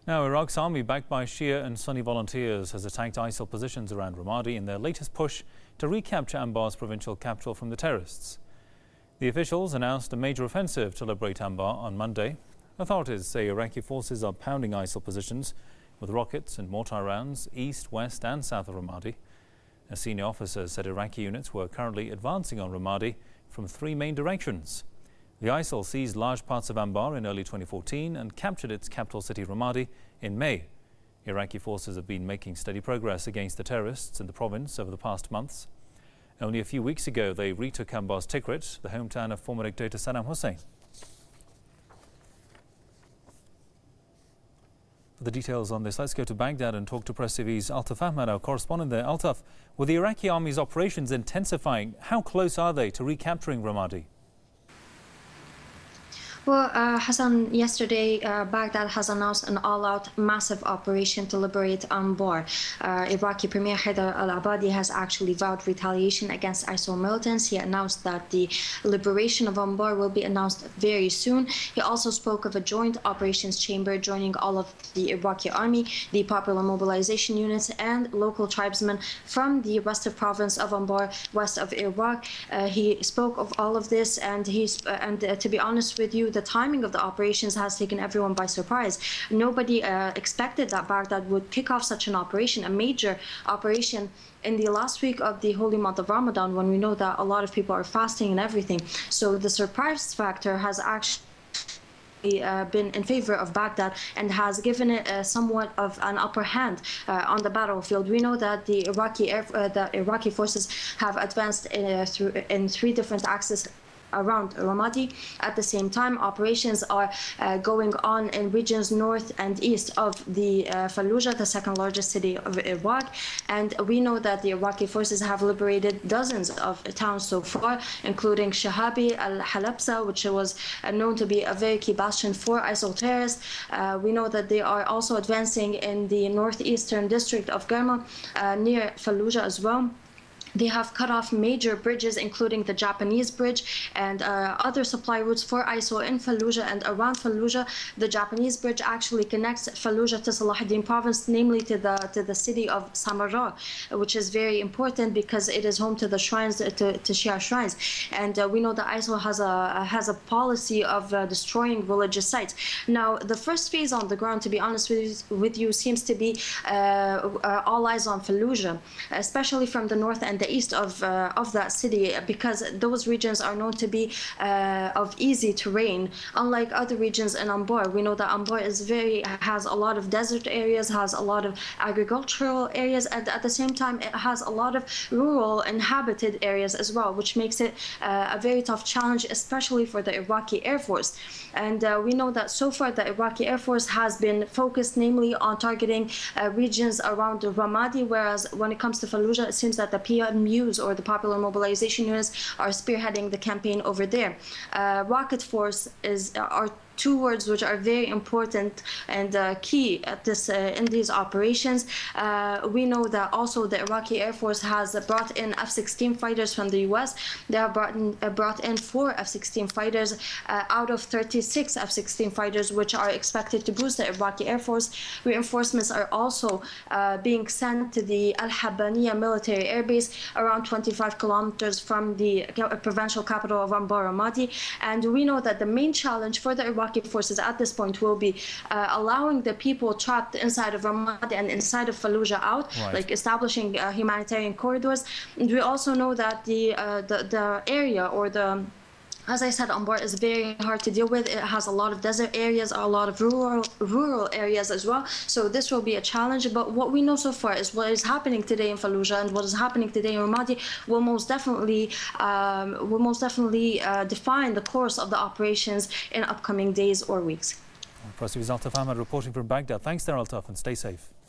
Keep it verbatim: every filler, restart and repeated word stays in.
Now, Iraq's army, backed by Shia and Sunni volunteers, has attacked ISIL positions around Ramadi in their latest push to recapture Anbar's provincial capital from the terrorists. The officials announced a major offensive to liberate Anbar on Monday. Authorities say Iraqi forces are pounding ISIL positions with rockets and mortar rounds east, west and south of Ramadi. A senior officer said Iraqi units were currently advancing on Ramadi from three main directions. The ISIL seized large parts of Anbar in early twenty fourteen and captured its capital city Ramadi in May. Iraqi forces have been making steady progress against the terrorists in the province over the past months. Only a few weeks ago, they retook Anbar's Tikrit, the hometown of former dictator Saddam Hussein. For the details on this, let's go to Baghdad and talk to Press T V's Altaf Ahmad, our correspondent there. Altaf, with the Iraqi army's operations intensifying, how close are they to recapturing Ramadi? Well, uh, Hassan, yesterday uh, Baghdad has announced an all-out massive operation to liberate Anbar. Uh, Iraqi Premier Haider al-Abadi has actually vowed retaliation against ISIL militants. He announced that the liberation of Anbar will be announced very soon. He also spoke of a joint operations chamber joining all of the Iraqi army, the popular mobilization units, and local tribesmen from the restive province of Anbar, west of Iraq. Uh, he spoke of all of this, and he's uh, and uh, to be honest with you, the timing of the operations has taken everyone by surprise. Nobody uh, expected that Baghdad would kick off such an operation, a major operation, in the last week of the holy month of Ramadan, when we know that a lot of people are fasting and everything. So the surprise factor has actually Uh, been in favor of Baghdad and has given it uh, somewhat of an upper hand uh, on the battlefield. We know that the Iraqi Air, uh, the Iraqi forces have advanced uh, through in three different axes around Ramadi. At the same time, operations are uh, going on in regions north and east of the uh, Fallujah, the second largest city of Iraq. And we know that the Iraqi forces have liberated dozens of towns so far, including Shahabi, Al-Halabsa, which was uh, known to be a very key bastion for ISIL terrorists. Uh, we know that they are also advancing in the northeastern district of Garma, uh, near Fallujah as well. They have cut off major bridges, including the Japanese bridge and uh, other supply routes for ISIL in Fallujah and around Fallujah. The Japanese bridge actually connects Fallujah to Salahuddin province, namely to the to the city of Samarra, which is very important because it is home to the shrines, to, to Shia shrines. And uh, we know that ISIL has a has a policy of uh, destroying religious sites. Now, the first phase on the ground, to be honest with you, with you seems to be uh, uh, all eyes on Fallujah, especially from the north and the east of uh, of that city, because those regions are known to be uh, of easy terrain, unlike other regions in Anbar. We know that Anbar is very has a lot of desert areas, has a lot of agricultural areas, and at the same time it has a lot of rural inhabited areas as well, which makes it uh, a very tough challenge, especially for the Iraqi Air Force. And uh, we know that so far the Iraqi Air Force has been focused namely on targeting uh, regions around Ramadi, whereas when it comes to Fallujah, it seems that the P M Us, or the popular mobilization units, are spearheading the campaign over there. Uh, Rocket Force is are two words which are very important and uh, key at this uh, in these operations. Uh, we know that also the Iraqi Air Force has brought in F sixteen fighters from the U S. They have brought in, uh, brought in four F sixteen fighters uh, out of thirty-six F sixteen fighters, which are expected to boost the Iraqi Air Force. Reinforcements are also uh, being sent to the Al-Habaniya military airbase, around twenty-five kilometers from the provincial capital of Anbar, Ramadi. And we know that the main challenge for the Iraqi forces at this point will be uh, allowing the people trapped inside of Ramadi and inside of Fallujah out, right, like establishing uh, humanitarian corridors. And we also know that the, uh, the the area, or the as I said, Anbar is very hard to deal with. It has a lot of desert areas, a lot of rural rural areas as well. So this will be a challenge. But what we know so far is what is happening today in Fallujah and what is happening today in Ramadi will most definitely um, will most definitely uh, define the course of the operations in upcoming days or weeks. Press T V's Altaf Ahmad reporting from Baghdad. Thanks there, Altaf, and stay safe.